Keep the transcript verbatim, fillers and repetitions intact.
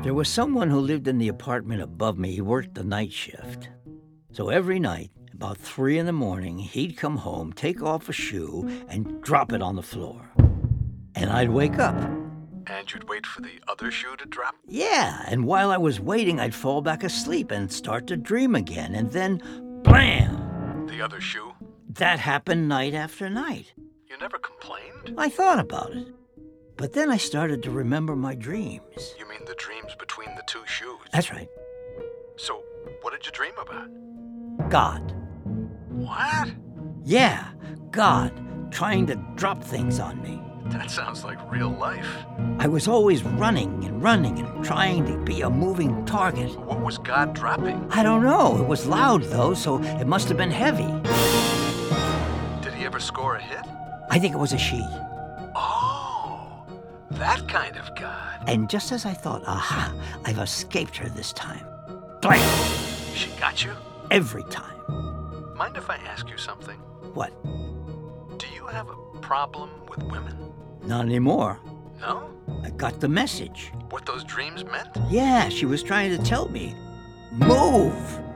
There was someone who lived in the apartment above me. He worked the night shift. So every night, about three in the morning, he'd come home, take off a shoe, and drop it on the floor. And I'd wake up. And you'd wait for the other shoe to drop? Yeah, and while I was waiting, I'd fall back asleep and start to dream again, and then, blam! The other shoe? That happened night after night. You never complained? I thought about it. But then I started to remember my dreams. You mean the dreams between the two shoes? That's right. So, what did you dream about? God. What? Yeah, God, trying to drop things on me. That sounds like real life. I was always running and running and trying to be a moving target. What was God dropping? I don't know. It was loud, though, so it must have been heavy. Did he ever score a hit? I think it was a she. Oh, that kind of God. And just as I thought, aha, I've escaped her this time. Blam! She got you? Every time. Mind if I ask you something? What? Do you have a problem with women? Not anymore. No? I got the message. What those dreams meant? Yeah, she was trying to tell me. Move!